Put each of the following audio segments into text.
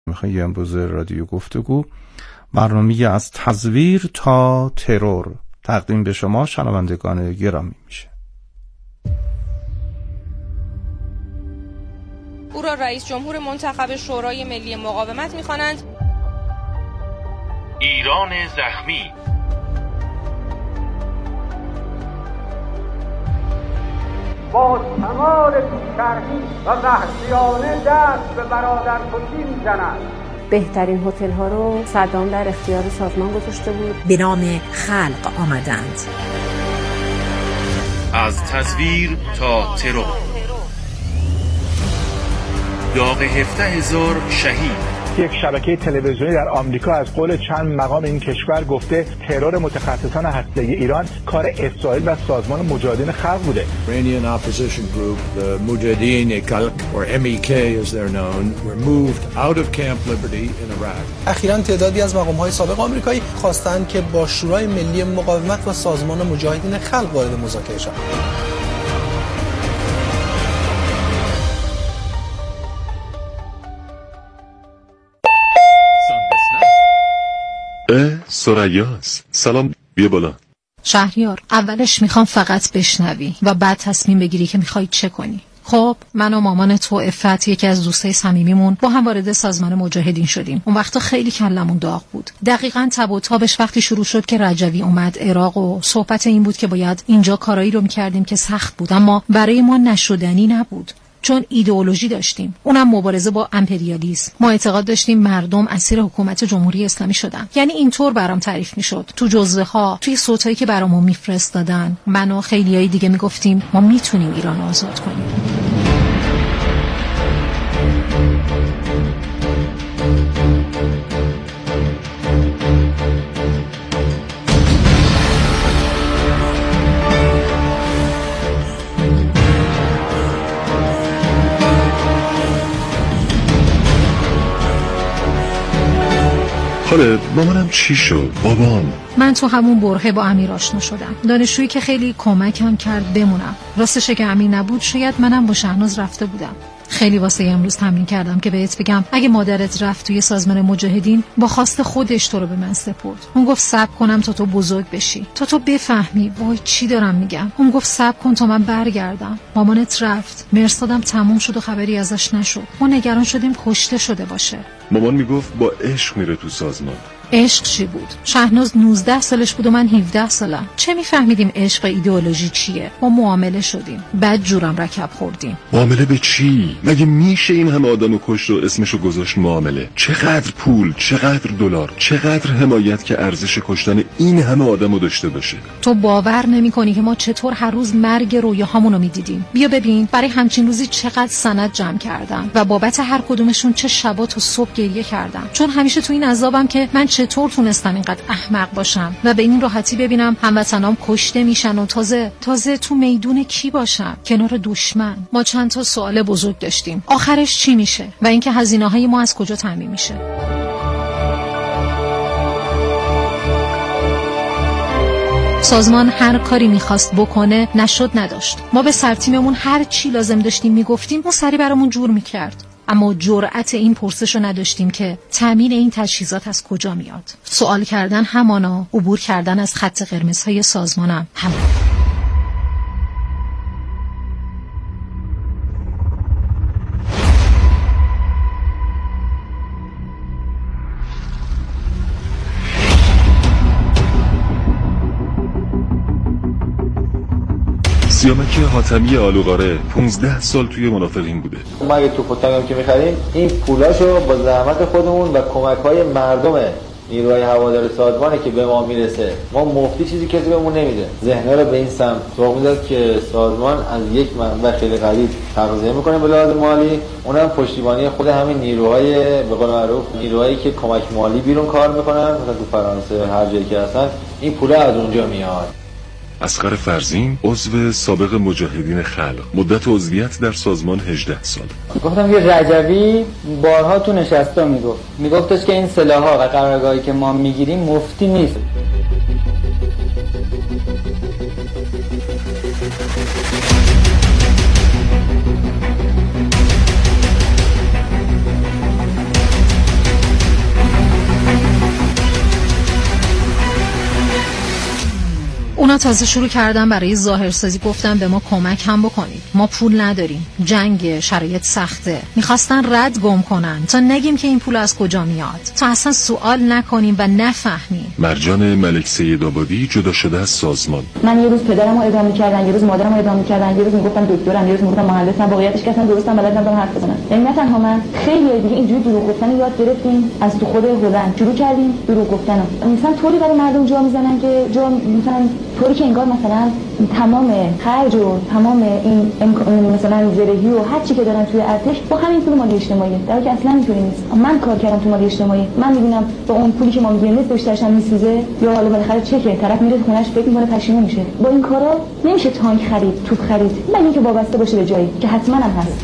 میخوای امروز رادیو گفتگو برنامه از تزویر تا ترور تقدیم به شما شنوندگان گرامی میشه. او را رئیس جمهور منتخب شورای ملی مقاومت می‌خوانند. ایران زخمی. با کمال بی‌شرمی و وحشیانه دست به برادرکشی می‌زنند. بهترین هتل ها رو صدام در اختیار سازمان گذاشته بود. به نام خلق آمدند. از تزویر تا ترور. داغ 17,000 شهید. یک شبکه تلویزیونی در آمریکا از قول چند مقام این کشور گفته ترور متخصصان هسته‌ای ایران کار اسرائیل و سازمان مجاهدین خلق بوده. Iranian opposition group, the Mujahideen Khalq, or MEK as they're known, were moved out of Camp Liberty in Iraq. اخیراً تعدادی از مقام‌های سابق آمریکایی خواستند که با شورای ملی مقاومت و سازمان مجاهدین خلق وارد مذاکره شوند. سوریاس سلام، بیا بالا. شهریار، اولش میخوام فقط بشنوی و بعد تصمیم بگیری که میخوای چه کنی. خب من و مامان تو عفت، یکی از دوستای صمیمیمون، با هم وارد سازمان مجاهدین شدیم. اون وقتا خیلی کلمون داغ بود. دقیقاً تب و تابش وقتی شروع شد که رجوی اومد عراق و صحبت این بود که باید اینجا کارایی رو میکردیم که سخت بود اما برای ما نشدنی نبود، چون ایدئولوژی داشتیم، اونم مبارزه با امپریالیسم. ما اعتقاد داشتیم مردم اسیر حکومت جمهوری اسلامی شدن. یعنی اینطور برام تعریف میشد تو جزوه ها، توی صوتایی که برامون میفرستادن. من و خیلیای دیگه میگفتیم ما میتونیم ایران آزاد کنیم. حالا مامانم چی شد؟ بابام؟ من تو همون برهه با امیر آشنا شدم، دانشجویی که خیلی کمکم کرد بمونم. راستشه که امیر نبود شاید منم با شهناز رفته بودم. خیلی واسه امروز تمرین کردم که بهت بگم اگه مادرت رفت توی سازمان مجاهدین با خواست خودش تو رو به من سپرد. اون گفت صبر کنم تا تو بزرگ بشی، تا تو بفهمی وای چی دارم میگم. اون گفت صبر کن تا من برگردم. مامانت رفت، مرصادم تموم شد و خبری ازش نشد. ما نگران شدیم کشته شده باشه. مامان میگفت با عشق میره تو سازمان. عشق چی بود؟ شهناز 19 سالش بود و من 17 سالم. چه میفهمیدیم عشق ایدئولوژی چیه؟ ما معامله شدیم، بعد جورم رکب خوردیم. معامله به چی؟ مگه میشه این همه آدمو کشت و اسمشو گذاشت معامله؟ چقدر پول، چقدر دلار، چقدر حمایت که ارزش کشتن این همه آدمو داشته باشه؟ تو باور نمی‌کنی که ما چطور هر روز مرگ رویاهامونو میدیدیم. بیا ببین برای همچین روزی چقدر سند جمع کردم و بابت هر کدومشون چه شبا تا صبح گریه کردم، چون همیشه تو این عذابم که من چطور تونستم اینقدر احمق باشم و به این راحتی ببینم هموطنام کشته میشن و تازه تو میدون کی باشم؟ کنار دشمن. ما چند تا سوال بزرگ داشتیم، آخرش چی میشه و اینکه هزینه‌های ما از کجا تامین میشه. سازمان هر کاری میخواست بکنه نشد نداشت. ما به سرتیممون هر چی لازم داشتیم میگفتیم، اون سری برامون جور میکرد. اما جرأت این پرسش رو نداشتیم که تامین این تجهیزات از کجا میاد. سوال کردن همانا، عبور کردن از خط قرمزهای سازمانم همان. سیامک حاتمی آلوقاره 15 سال توی منافقین بوده. ما یه توپ و تانک که می‌خریم این پولاشو با زحمت خودمون و کمک‌های مردم نیروهای هوادار سازمانی که به ما میرسه، ما مفتی چیزی کسی بهمون نمیده. ذهن‌ها رو به این سمت سوق میداد که سازمان از یک منبع خیلی قوی تغذیه میکنه به لحاظ مالی، اونم پشتیبانی خود همین نیروهای به قول معروف نیروهایی که کمک مالی بیرون کار میکنن، مثلا تو فرانسه هر جایی که هستن این پولا از اونجا میاد. اصغر فرزین عضو سابق مجاهدین خلق، مدت عضویت در سازمان 18 سال. گفتم که رجوی بارها تو نشستا میگفتش که این سلاح‌ها و قرارگاهی که ما میگیریم مفتی نیست. اونا تازه شروع کردن برای ظاهرسازی گفتن به ما کمک هم بکنید، ما پول نداریم، جنگ، شرایط سخته. میخواستن رد گم کنن تا نگیم که این پول از کجا میاد، تا اصلا سوال نکنیم و نفهمیم. مرجان ملک سیدآبادی جدا شده از سازمان. من یه روز پدرمو اعدام می‌کردن، یه روز مادرمو اعدام می‌کردن، یه روز میگفتن دکترم، یه روز میگفتن مهندسم، واقعیتش که اصلا درستم بلد نبودم حرف بزنم. یعنی نه تنها من، خیلی دیگه اینجوری دروغ گفتن یاد گرفتیم از تو خود هلند. شروع کردیم دروغ گفتن. مثلا طوری برای مردم جا میزنن که مثلا طوری که انگار مثلا تمام خرج و تمام این مثلا زرهی و هر چی که دارن توی ارتش با همین پول مالی اجتماعی، در حالی که اصلا اینطوری نیست. من کار کردم تو مالی اجتماعی، من می‌بینم با اون پولی که ما میگیم نیست بیشترش هم میسوزه، یا حالا بالاخره چکه طرف میره خونه‌اش فکر می‌کنه پشیمون میشه. با این کارا نمیشه تانک خرید، توپ خرید، مگه اینکه وابسته باشه به جایی که حتما هم هست.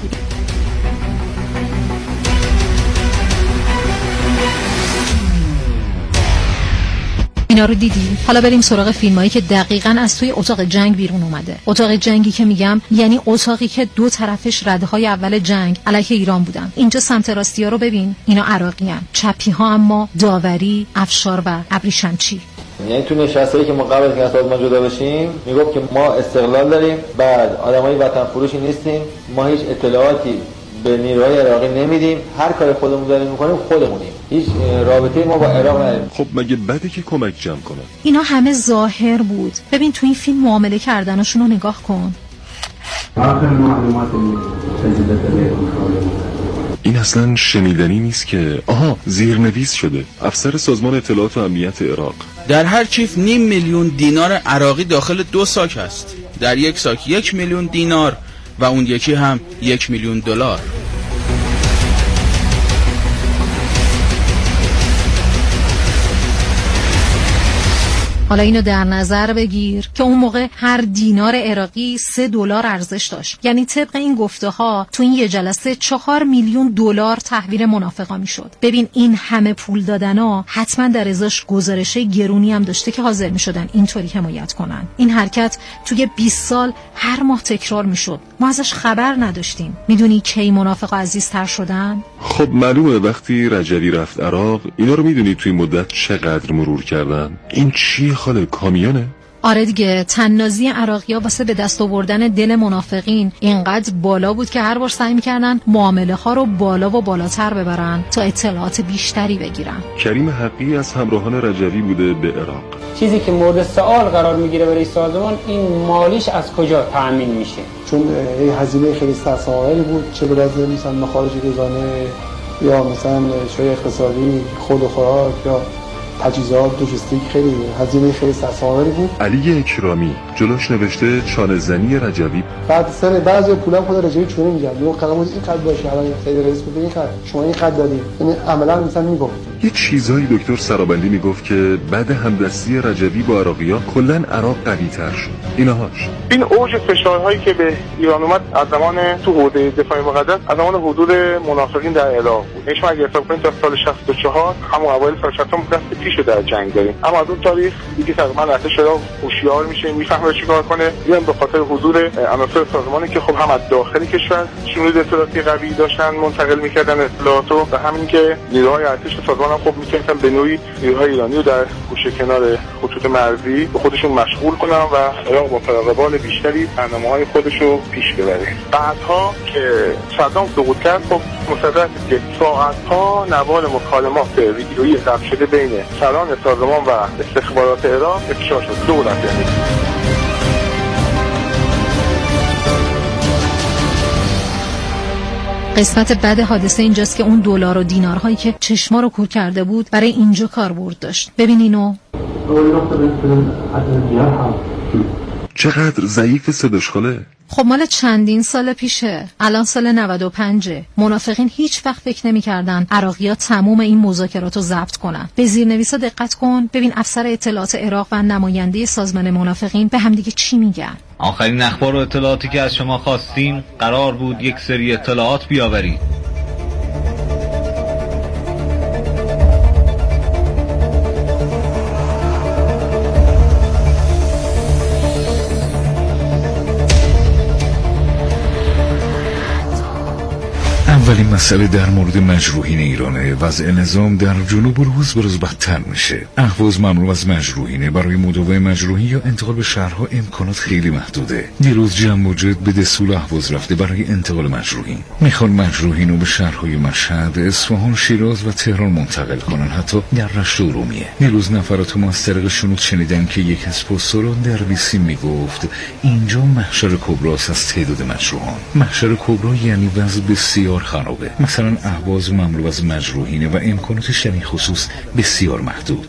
اینا رو دیدی؟ حالا بریم سراغ فیلمایی که دقیقاً از توی اتاق جنگ بیرون اومده. اتاق جنگی که میگم یعنی اتاقی که دو طرفش رده‌های اول جنگ علیه ایران بودن. اینجا سمت راستی‌ها رو ببین، اینا عراقی‌ان. چپی‌ها اما داوری، افشار و ابریشمچی. یعنی تو نشستایی که ما قبل از اینکه سازمان جدا بشیم میگفت که ما استقلال داریم، بعد آدمای وطن فروشی نیستیم، ما هیچ اطلاعاتی به نیروهای عراقی نمیدیم، هر کاری خودمون داریم میکنیم خودمونیم، هیچ رابطه‌ای ما با عراق نداریم. خب مگه بده که کمک جمع کنن؟ اینا همه ظاهر بود. ببین تو این فیلم معامله کردناشون رو نگاه کن. این اصلا شنیدنی نیست که زیرنویس شده. افسر سازمان اطلاعات و امنیت عراق. در هر کیف 500,000 دینار عراقی داخل 2 ساک هست. در یک ساک 1,000,000 دینار و اون یکی هم 1,000,000 دلار. حالا اینو در نظر بگیر که اون موقع هر دینار عراقی $3 ارزش داشت. یعنی طبق این گفته ها تو این یه جلسه 4,000,000 دلار تحویل منافقا میشد. ببین این همه پول دادن ها حتما در ازاش گزارشه گرونی هم داشته که حاضر میشدن اینطوری حمایت کنن. این حرکت توی 20 سال هر ماه تکرار میشد. ما ازش خبر نداشتیم. میدونی کی منافقا عزیزتر شدن؟ خب معلومه وقتی رجوی رفت عراق اینا رو میدونی توی مدت چقدر مرور کردن؟ این چی خاله کامیونه؟ آره دیگه، تنازی عراقی‌ها واسه به دست آوردن دل منافقین اینقدر بالا بود که هر بار سعی می‌کردن معامله ها رو بالا و بالاتر ببرن تا اطلاعات بیشتری بگیرن. کریم حقی از همراهان رجوی بوده به عراق. چیزی که مورد سوال قرار میگیره برای سازمان این مالیش از کجا تأمین میشه، چون این هزینه خیلی سرسام‌آوری بود، چه برای مثلا مخارج روزانه یا مثلا شوی اقتصادی، خود و خوراک یا تجهیزات لوجستیک، خیلی هزینه خیلی سرسام‌آوری بود. علی اکرامی جلوش نوشته چانه زنی رجوی. بعد سر بعضی پولام خود رجوی چونه میگم یه قلمو این قد باشه، الان خیلی رئیس بود این قد شما این قد دادی، یعنی عملا مثلا میگفت یه چیزایی دکتر سرابندی میگفت که بعد همدستی رجوی با عراقی‌ها کلا عراق قوی‌تر شد. اینهاش این اوج فشارهایی که به ایران اومد از زمان تو حوزه دفاع مقدس از زمان حضور منافقین در عراق بود. شما اگه حساب کنید تا سال 64 همون اوایل سال 60 دست پیشو در جنگ داریم، اما از اون تاریخ دیگه تقریبا ارتش عراق هوشیار میشه، میفهمه چیکار کنه. بیان به خاطر حضور عناصر سازمانی که خب هم از داخل کشور شنود اطلاعاتی قوی داشتن منتقل میکردن اطلاعاتو و همین که نیروهای ارتش سازمان هم خب میتونن به نوعی نیروهای ایرانی رو در گوشه کنار خطوط مرزی به خودشون مشغول کنن و عراق با فراقبال بیشتری برنامه‌های خودش رو پیش ببره. بعدها که صدام سقوط کرد خب مصدق که ساعت‌ها نوال مکالمات ویدیویی ضبط شده بین سران سازمان و استخبارات عراق افشا شد. دولت قسمت بعد حادثه اینجاست که اون دلار و دینارهایی که چشما رو کور کرده بود برای اینجا کاربرد داشت. ببین اینو. چقدر ضعیف صداش خاله. خب مال چندین سال پیشه، الان سال 95. منافقین هیچ وقت فکر نمی‌کردن عراقی‌ها تموم این مذاکرات رو ضبط کنن. به زیرنویسا دقت کن، ببین افسر اطلاعات عراق و نماینده سازمان منافقین به هم دیگه چی میگن. آخرین اخبار و اطلاعاتی که از شما خواستیم قرار بود یک سری اطلاعات بیاورید. ولی مسئله در مورد مجروحین ایرانه. وضع نظام در جنوب روز به روز بدتر میشه. اهواز مملو از مجروحینه. برای مداوای مجروحین یا انتقال به شهرها امکانات خیلی محدوده. دیروز جمع و جد به دسول اهواز رفته برای انتقال مجروحین. میخوان مجروحین رو به شهرهای مشهد، اصفهان، شیراز و تهران منتقل کنن، حتی در رشت و ارومیه. دیروز نفرات ما از طریق شنود شنیدن که یک از پاسداران در بیسی میگفت اینجا محشر کبراست از تعداد مجروحان. محشر کبرا یعنی وضع بسیار خرابه. مثلا اهواز مملو از مجروحینه و امکاناتش در این خصوص بسیار محدود.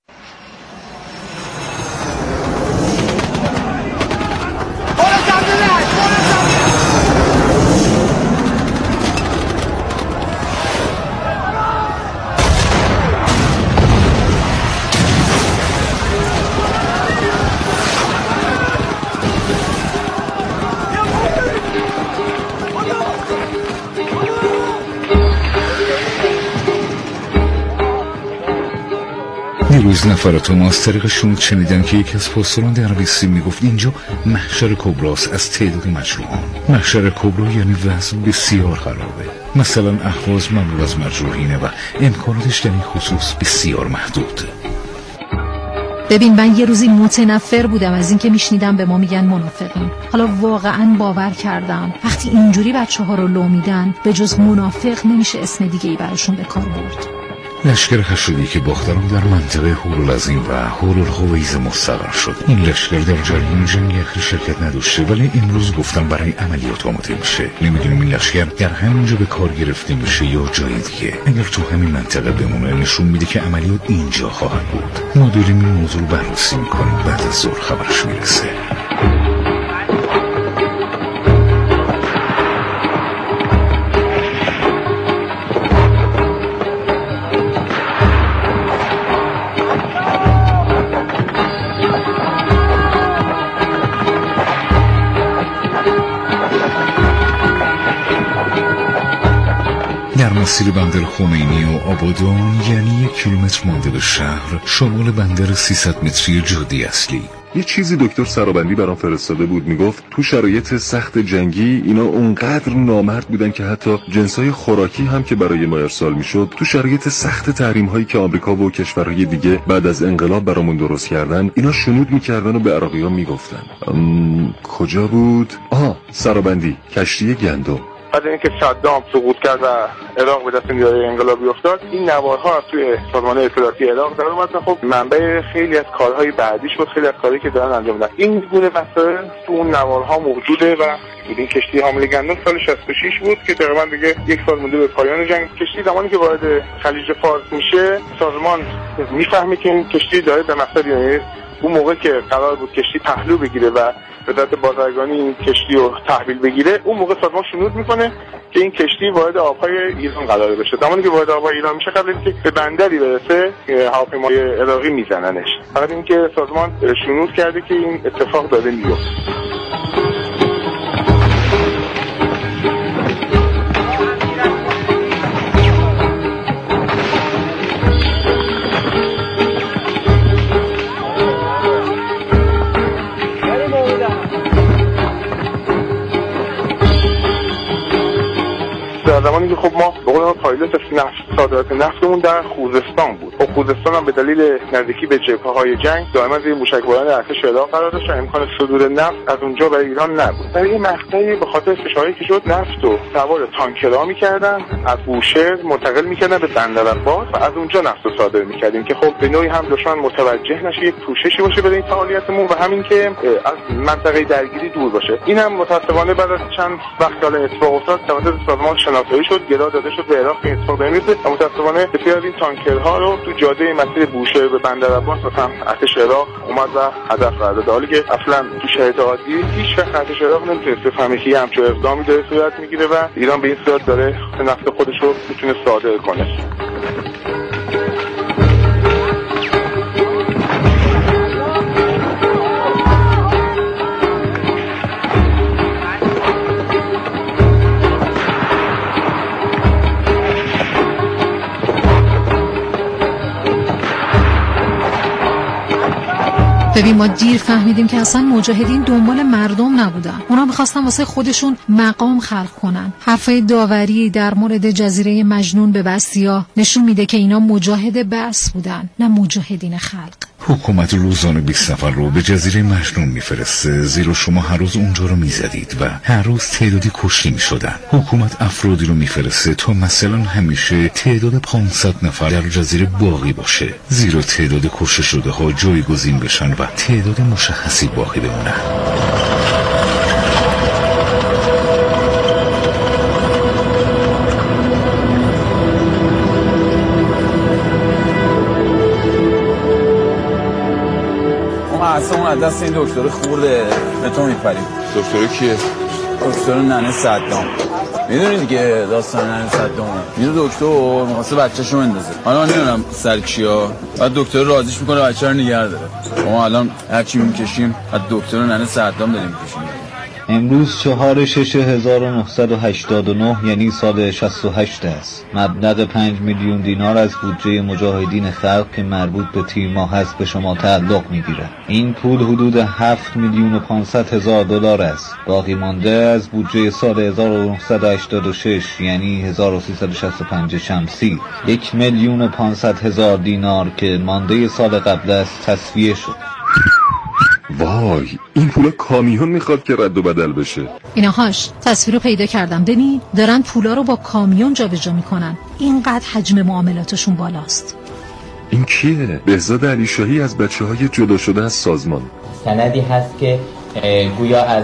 دیروز نفرات ما از طریق شنود شنیدن که یکی از پاسداران در بیسی میگفت اینجا محشر کبراست از تعداد مجروحان. محشر کبرا یعنی وضع بسیار خرابه. مثلا اهواز مملو از مجروحینه و امکاناتش در این خصوص بسیار محدود. ببین من یه روزی متنفر بودم از این که میشنیدم به ما میگن منافقین. حالا واقعا باور کردم وقتی اینجوری بچه‌ها رو لو میدن به جز منافق نمیشه اسم دیگه‌ای براشون به کار برد. لشکر حشودی که باختران در منطقه هورالعظیم و هورالخویز مستقر شد. این لشکر در جریان جنگ اخیر شرکت نداشته ولی امروز گفتن برای عملیات آماده میشه. نمیدونیم این لشکر در همینجا به کار گرفته میشه یا جای دیگه. اگر تو همین منطقه بمونه نشون میده که عملیات اینجا خواهد بود. ما داریم این موضوع رو بررسی میکنیم. بعد از ظهر خبرش میرسه. در مسیر بندر خمینی و آبادان یعنی 1 کیلومتر مانده به شهر شمال بندر 300 متری جاده اصلی. یه چیزی دکتر سرابندی برام فرستاده بود، میگفت تو شرایط سخت جنگی اینا اونقدر نامرد بودن که حتی جنسای خوراکی هم که برای ما ارسال میشد تو شرایط سخت تحریم هایی که آمریکا و کشورهای دیگه بعد از انقلاب برامون درست کردن اینا شنود میکردن و به عراقی‌ها میگفتن. کجا بود؟ سرابندی کشتی گندم. بعد اینکه صدام سقوط کرد و عراق به دست نیروهای انقلابی افتاد، این نوارها از توی سازمان اطلاعاتی عراق در اومد و خب منبع خیلی از کارهای بعدی شد، خیلی از کارهایی که دارن انجام میدن. این گونه وسایل تو اون نوارها موجوده و این کشتی حامل گندم سال 66 بود که تقریبا دیگه 1 سال مونده به پایان جنگ. کشتی زمانی که وارد خلیج فارس میشه سازمان میفهمه که این کشتی داره به مقصد، یعنی اون موقع که قرار بود کشتی پهلو بگیره و به دست بازرگانی این کشتی رو تحویل بگیره، اون موقع سازمان شنود میکنه که این کشتی وارد آبهای ایران قرار بشه. زمانی که وارد آبهای ایران میشه قبل اینکه به بندری برسه هواپیمای عراقی میزننش. فقط اینکه سازمان شنود کرده که این اتفاق داره میفته. در زمانی که خب ما به قول پایلوت صادرات نفتمون در خوزستان بود. خب خوزستان هم به دلیل نزدیکی به جبهه‌های جنگ دائما زیر موشکباران ارتش عراق قرار داشت و امکان صدور نفت از اونجا برای ایران نبود. در این مقطعی به خاطر فشاری که شد نفت رو سوار تانکرها می‌کردن، از بوشهر منتقل می‌کردن به بندرعباس و از اونجا نفت رو صادر می‌کردیم که خب به نوعی هم دشمن متوجه نشه، یک پوششی باشه برای این فعالیتمون و همین که از منطقه درگیری دور باشه. این هم متأسفانه بعد از چند وقت حالا اتفاق افتاد توسط سازمان شناسایی شد، گرا داده شد به عراق که اتفاق نمیفته و متأسفانه بسیار از این تانکرها رو تو جاده مسیر بوشهر به بندرعباس مثلا ارتش عراق اومد و هدف قرار داد. حالی که اصلا تو شرایط عادی هیچ وقت ارتش عراق نمیتونه بفهمه که همچین اقدامی داره صورت میگیره و ایران به این صورت داره نفت خودش رو میتونه صادر کنه. ببین ما دیر فهمیدیم که اصلا مجاهدین دنبال مردم نبودن. اونا می‌خواستن واسه خودشون مقام خلق کنن. حرفای داوری در مورد جزیره مجنون به بسیا نشون میده که اینا مجاهد بس بودن، نه مجاهدین خلق. حکومت روزانه 20 نفر رو به جزیره مجنون میفرسته، زیرا شما هر روز اونجا رو میزدید و هر روز تعدادی کشته میشدن. حکومت افرادی رو میفرسته تا مثلا همیشه تعداد 500 نفر در جزیره باقی باشه، زیرا تعداد کشته شده ها جایگزین بشن و تعداد مشخصی باقی بمونه. اصلا اون از دست این دکتر خورده به تو میپریم. دکتر کیه؟ دکتر ننه صدام. میدونی دیگه داستان ننه صدام. میره دکتر میخواسته بچه‌شو بندازه. حالا من نمیدونم سر چیا. بعد دکتر راضیش میکنه بچه رو نگه داره. ما الان هر چی میکشیم از دکتر ننه صدام داریم میکشیم. امروز 4/6/1989 یعنی سال 68 است. مبلغ 5 میلیون دینار از بودجه مجاهدین خلق که مربوط به تیر ماه است به شما تعلق میگیرد. این پول حدود 7,500,000 دلار است. باقی مانده از بودجه سال 1986 یعنی 1365 شمسی 1,500,000 دینار که مانده سال قبل است تصفیه شد. وای، این پولا کامیون میخواد که رد و بدل بشه. اینهاش تصویر رو پیدا کردم. ببین دارن پولا رو با کامیون جابجا میکنن. اینقدر حجم معاملاتشون بالاست. این کیه؟ بهزاد علیشاهی از بچه‌های جدا شده از سازمان. سندی هست که گویا از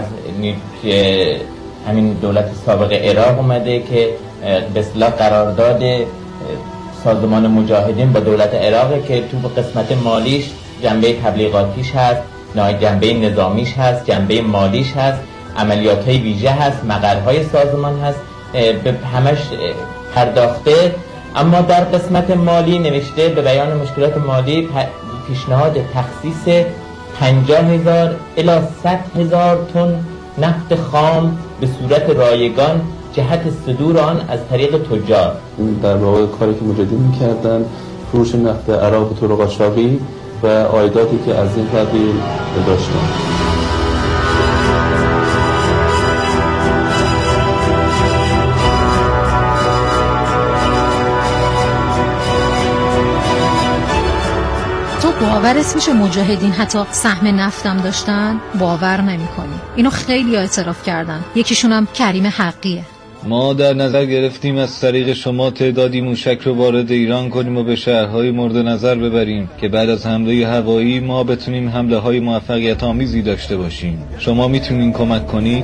همین دولت سابق عراق اومده که به اصطلاح قرارداد سازمان مجاهدین با دولت عراق که تو قسمت مالیش جنبه تبلیغاتیش هست، جنبه نظامیش هست، جنبه مالیش هست، عملیات‌های ویژه هست، مقرهای سازمان هست، به همش پرداخته. اما در قسمت مالی نوشته به بیان مشکلات مالی پیشنهاد تخصیص 50,000 الی 100,000 تن نفت خام به صورت رایگان جهت صدور آن از طریق تجار. در واقع کاری که مجاهدین می‌کردن فروش نفت عراق به طور قاچاقی و عایداتی که از این قبیل داشتن. تو باورت میشه مجاهدین حتی سهم نفتم داشتن؟ باور نمی‌کنی. اینو خیلی اعتراف کردن. یکیشون هم کریم حقیه. ما در نظر گرفتیم از طریق شما تعدادی موشک رو وارد ایران کنیم و به شهرهای مورد نظر ببریم که بعد از حمله هوایی ما بتونیم حمله های موفقیت آمیزی داشته باشیم. شما میتونین کمک کنید؟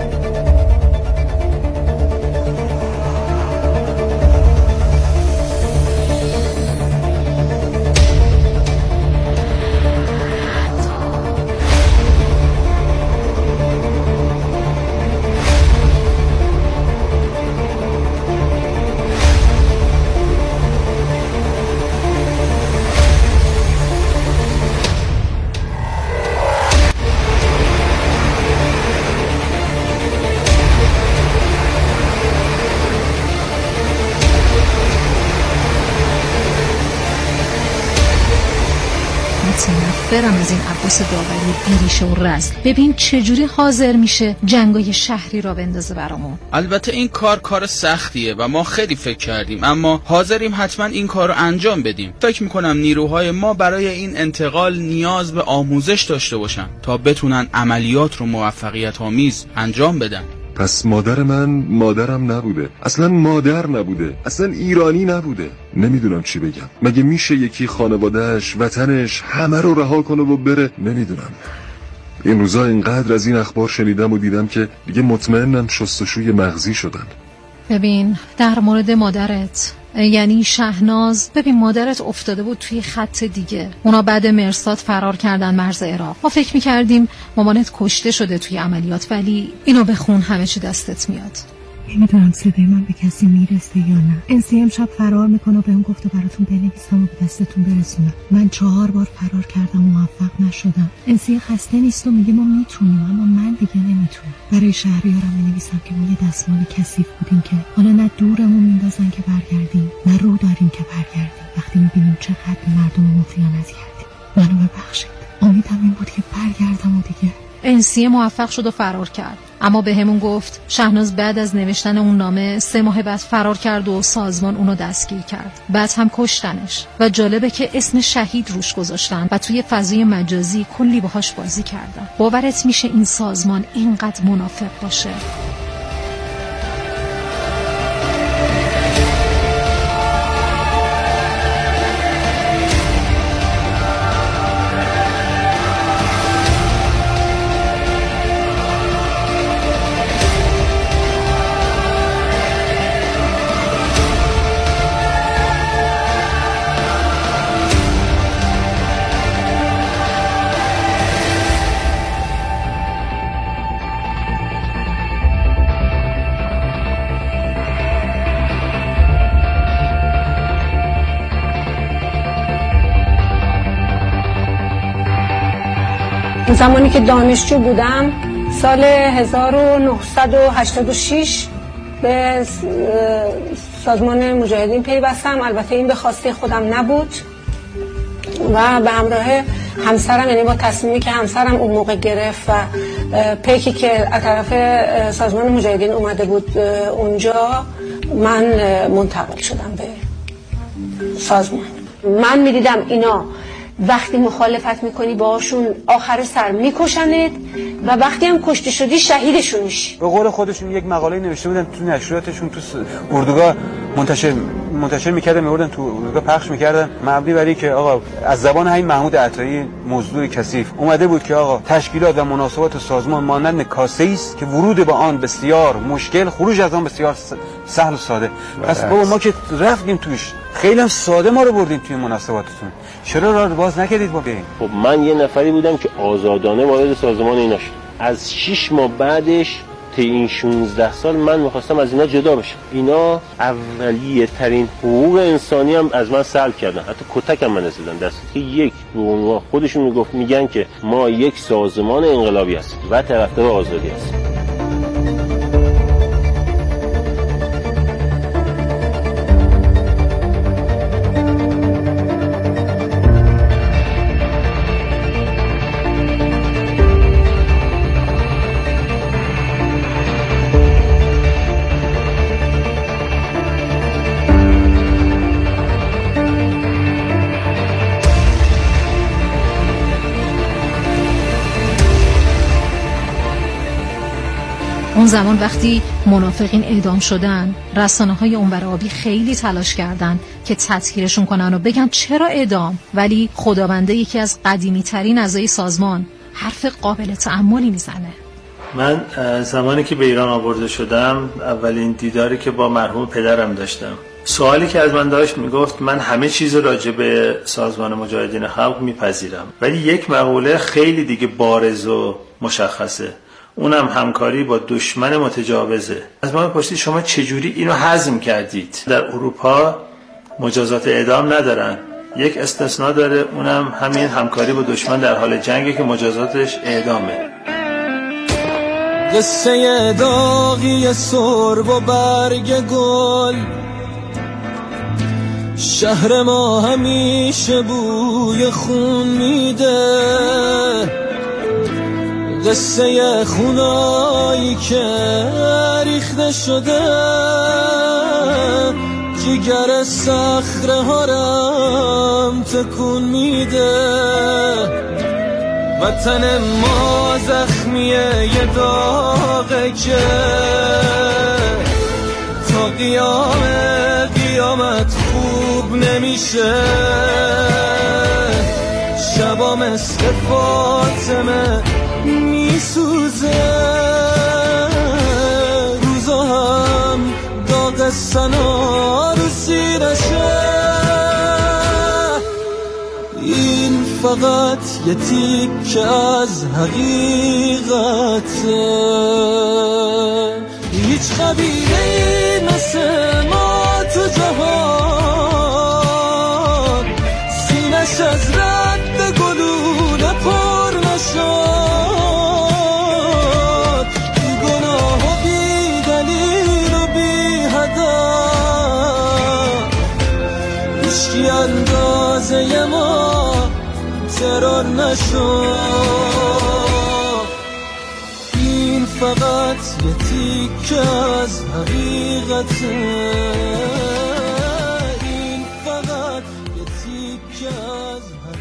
برم از این عباس داوری بیریشه و رزل. ببین چجوری حاضر میشه جنگای شهری را بندازه برامون. البته این کار سختیه و ما خیلی فکر کردیم، اما حاضریم حتما این کار رو انجام بدیم. فکر میکنم نیروهای ما برای این انتقال نیاز به آموزش داشته باشن تا بتونن عملیات رو موفقیت آمیز انجام بدن. پس مادر من مادرم نبوده، اصلا مادر نبوده، اصلا ایرانی نبوده. نمیدونم چی بگم. مگه میشه یکی خانوادهش، وطنش، همه رو رها کنه و بره؟ نمیدونم. این روزا اینقدر از این اخبار شنیدم و دیدم که دیگه مطمئنم شستشوی مغزی شدن. ببین در مورد مادرت یعنی شهناز، ببین مادرت افتاده بود توی خط دیگه. اونا بعد مرصاد فرار کردن مرز عراق. ما فکر میکردیم مامانت کشته شده توی عملیات، ولی اینو بخون همه چی دستت میاد. نمیدونم صدای من به کسی میرسه یا نه. انسی امشب فرار میکنه و بهم گفته براتون بنویسم و به دستتون برسونم. من 4 بار فرار کردم و موفق نشدم. انسی خسته نیست و میگه ما میتونیم، اما من دیگه نمیتونم. برای شهریارم مینویسم که ما یه دستمال کثیف بودیم که حالا نه دورمون میندازن که برگردیم، نه رو داریم که برگردیم. وقتی میبینیم چقدر مردم ما خیانت کردیم، منو ببخشید. امیدم این بود که برگردم و دیگه. انسیه موفق شد و فرار کرد، اما به همون گفت شهناز بعد از نوشتن اون نامه 3 ماه بعد فرار کرد و سازمان اونو دستگیر کرد. بعد هم کشتنش و جالبه که اسم شهید روش گذاشتن و توی فضای مجازی کلی باهاش بازی کردن. باورت میشه این سازمان اینقدر منافق باشه؟ زمانی که دانشجو بودم سال 1986 به سازمان مجاهدین پیوستم. البته این به خواسته خودم نبود و به همراه همسرم، یعنی با تصمیمی که همسرم اون موقع گرفت و پیکی که از طرف سازمان مجاهدین اومده بود اونجا، من منتقل شدم به سازمان. من میدیدم اینا وقتی مخالفت میکنی باهاشون آخر سر میکشنت و وقتی هم کشته شدی شهیدشون میشی. به قول خودشون یک مقاله نوشته بودن تو نشریاتشون، تو اردوگاه منتشر میکردن، میوردن تو اردوگاه پخش میکردن، مبنی بر اینکه آقا از زبان همین محمود عطایی مزدور کثیف اومده بود که آقا تشکیلات و مناسبات سازمان مانند کاسه‌ای است که ورود به آن بسیار مشکل، خروج از آن بسیار سهل و ساده. پس بابا ما که رفتیم توش، خیلی هم ساده ما رو بردیم توی مناسباتتون، چرا راه باز نکردید با بیاین؟ خب من یه نفری بودم که آزادانه وارد سازمان اینا شدم. از 6 ماه بعدش تا این 16 سال من می‌خواستم از اینا جدا بشم. اینا اولیه ترین حقوق انسانی هم از من سلب کردن، حتی کتک هم من رسیدن دست که یک به خودشون میگن که ما یک سازمان انقلابی هستیم و طرفدار آزادی هستیم. اون زمان وقتی منافقین اعدام شدن، رسانه‌های اونور آبی خیلی تلاش کردن که تذکیرشون کنن و بگن چرا اعدام، ولی خداونده یکی از قدیمی ترین اعضای سازمان حرف قابل تأملی میزنه. من زمانی که به ایران آورده شدم، اولین دیداری که با مرحوم پدرم داشتم، سوالی که از من داشت میگفت من همه چیز راجع به سازمان مجاهدین خلق میپذیرم، ولی یک مقوله خیلی دیگه بارز و مشخصه، اونم همکاری با دشمن متجاوزه. از من پرسید شما چجوری اینو هضم کردید؟ در اروپا مجازات اعدام ندارن، یک استثناء داره، اونم همین همکاری با دشمن در حال جنگه که مجازاتش اعدامه. قصه داغی سرب و برگ گل، شهر ما همیشه بوی خون میده، قصه خونایی که ریخته شده، جگر صخره ها رم تکون میده، وطن ما زخمیه یه داغه که تا قیامت خوب نمیشه، شبا مثل فاطمه میسوزه، روزا هم داغ سنا رو سینشه، این فقط یه تیکه از حقیقته، هیچ قبیله‌ای مثل ما تو جهان سینش از رد گلوله پر نشد، بی گناه و بی دلیل و بی هدف، هیچکی اندازه ما بی‌قرار نشو. این فقط یه تیکه از حقیقته، این فقط یه تیکه از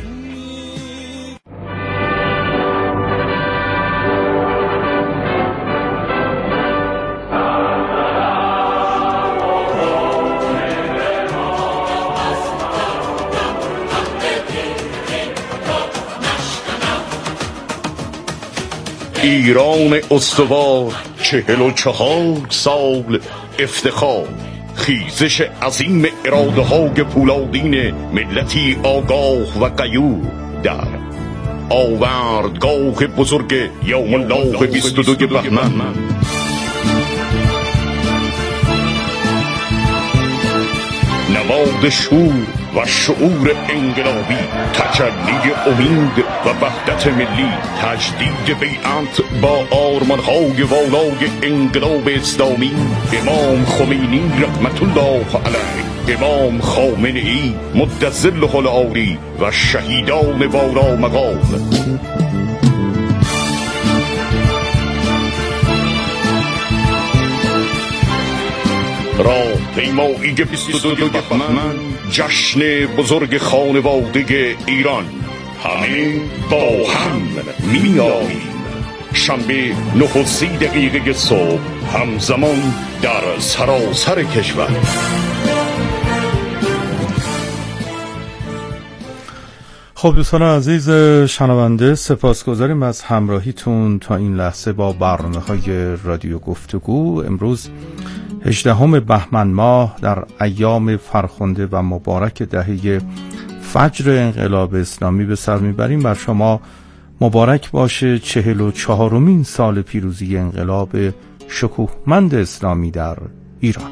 ایران استوار 44 سال افتخار، خیزش عظیم اراده های پولادین ملتی آگاه و غیور در آوردگاه بزرگ یوم الله 22 بهمن. نماد شور و شعور انقلابی، تجلی امید و وحدت ملی، تجدید بیعت با آرمان‌های والای انقلاب اسلامی، امام خمینی رحمت الله علیه، امام خامنه‌ای مد ظله العالی و شهیدان والا مقام. راهپیمایی 22 بهمن، جشن بزرگ خانواده ایران، همه با هم می‌آییم. شنبه 9:30 صبح، همزمان در سراسر کشور. خب دوستان عزیز شنونده، سپاسگزاریم از همراهیتون تا این لحظه با برنامه‌های رادیو گفتگو. امروز 18 بهمن ماه در ایام فرخنده و مبارک دهه فجر انقلاب اسلامی به سر میبریم. بر شما مبارک باشه 44مین سال پیروزی انقلاب شکوهمند اسلامی در ایران.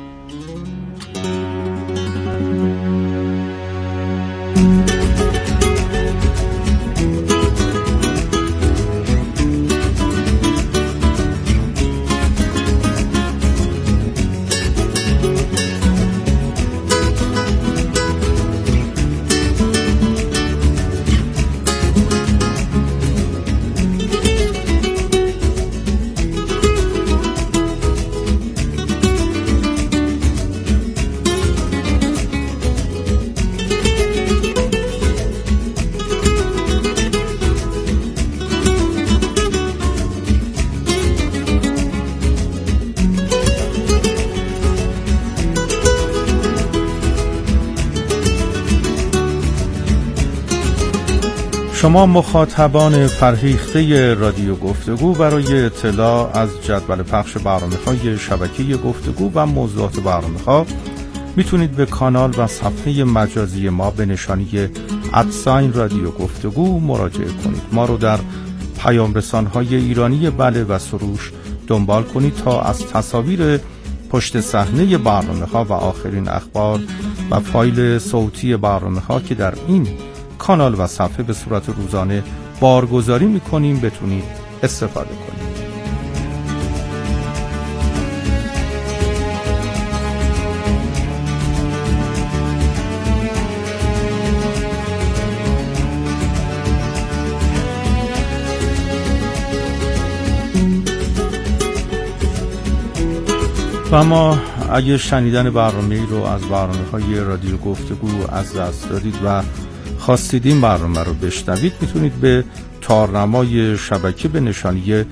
شما مخاطبان فرهیخته رادیو گفتگو برای اطلاع از جدول پخش برنامه‌های شبکه گفتگو و موضوعات برنامه‌ها میتونید به کانال و صفحه مجازی ما به نشانی رادیو گفتگو مراجعه کنید. ما رو در پیام رسان‌های ایرانی بله و سروش دنبال کنید تا از تصاویر پشت صحنه برنامه‌ها و آخرین اخبار و فایل صوتی برنامه‌ها که در این کانال و صفحه به صورت روزانه بارگذاری میکنیم بتونید استفاده کنید. و اما اگه شنیدن برنامه‌ای رو از برنامه‌های رادیو گفتگو از دست دادید و خواستید این برنامه رو بشنوید، میتونید به تارنمای شبکه به نشانی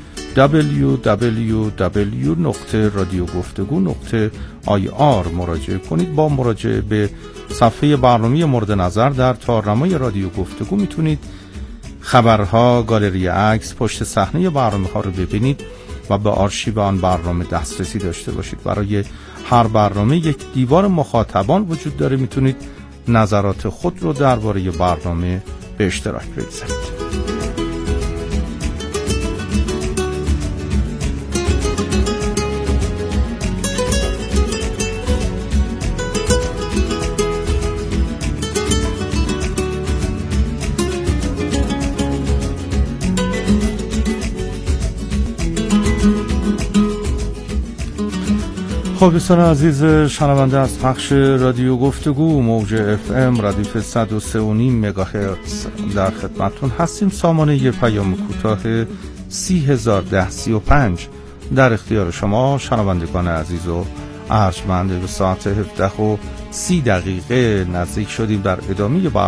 www.radiogoftegu.ir مراجعه کنید. با مراجعه به صفحه برنامه مورد نظر در تارنمای رادیو گفتگو میتونید خبرها، گالری عکس، پشت صحنه برنامه‌ها رو ببینید و به آرشیو آن برنامه دسترسی داشته باشید. برای هر برنامه یک دیوار مخاطبان وجود داره، میتونید نظرات خود رو درباره برنامه به اشتراک بگذارید. خب دوستان عزیز شنونده از پخش رادیو گفتگو موج FM ردیف 103.5 مگاهرتز در خدمتتون هستیم. سامانه پیام کوتاه 301035 در اختیار شما شنوندگان عزیز و ارجمند. به ساعت 17:30 نزدیک شدیم. در ادامه